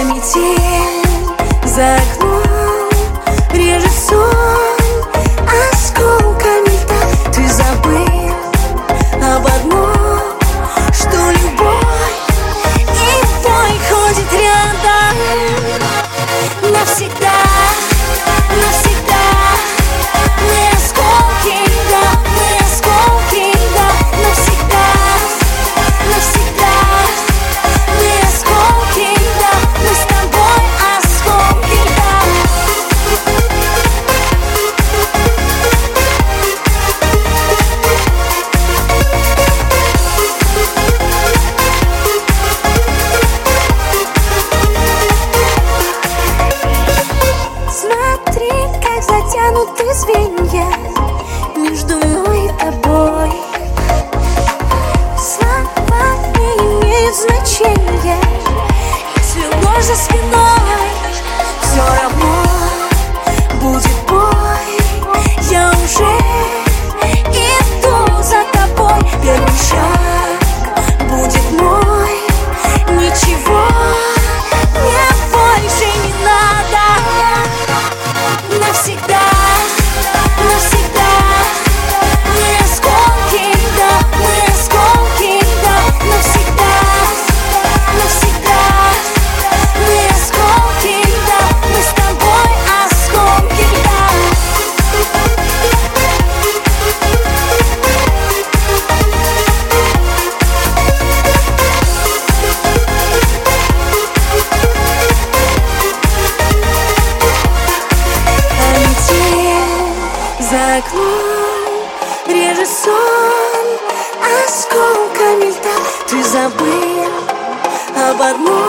метель за окном режет сон осколками льда. Ты забыл об одном, что любовь и бой ходит рядом навсегда, навсегда. Мы осколки льда, мы осколки льда, навсегда, навсегда. Мы осколки льда, мы с тобой осколки льда. Смотри, как затянуты звенья между мной и тобой. Слова не имеют значения, если ложь за спиной. Все равно будет бой. Я уже иду за тобой. Первый шаг будет мой. Ничего мне больше не надо. Навсегда, навсегда. Мы осколки льда, мы осколки льда, навсегда, навсегда. Мы осколки льда, мы с тобой осколки льда. А метель за окном режет сон осколками льда. Ты забыл об одном,